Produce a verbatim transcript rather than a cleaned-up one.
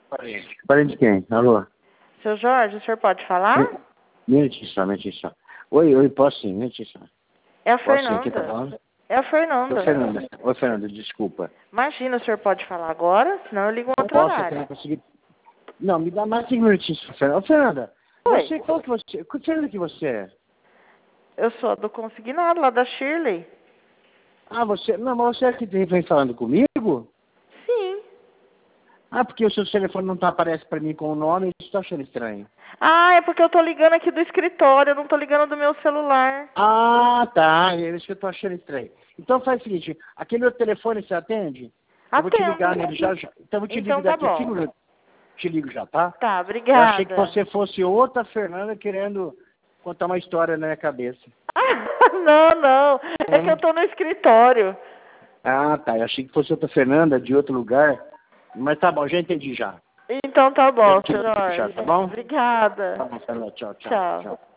Parente. Parente de quem? Alô? Seu Jorge, o senhor pode falar? Minutinho só, minutinho só. Oi, oi, posso sim, minutinho só. É a Posso sim, quem tá Fernanda. falando? É a Fernanda. Oi, Fernanda. Oi, Fernanda, desculpa. Imagina, o senhor pode falar agora, senão eu ligo em outro Posso, é que eu horário. não consegui... Não, me dá mais cinco minutinhos, Fernanda. Ô, Fernanda, Oi. você, qual que você... Que Fernanda que você é? Eu sou do Consignado, lá da Shirley. Ah, você... Não, mas você é que vem falando comigo? Sim. Ah, porque o seu telefone não tá, aparece pra mim com o nome, eu estou achando estranho. Ah, é porque eu tô ligando aqui do escritório, eu não tô ligando do meu celular. Ah, tá, é isso que eu tô achando estranho. Então faz o seguinte, aquele outro telefone você atende? Eu vou te ligar Atendo. nele já, já. Então eu vou te Então ligar tá daqui a bom. cinco minutos. Te ligo já, tá? Tá, Eu achei que obrigada. você fosse outra Fernanda querendo contar uma história na minha cabeça. Não, não. É que eu tô no escritório. Ah, tá. Eu achei que fosse outra Fernanda de outro lugar. Mas tá bom, já entendi já. Então tá bom, Eu te seu ligo já, Jorge. tá bom? Obrigada. Tá bom, Fernanda. Tchau, tchau, Tchau. tchau.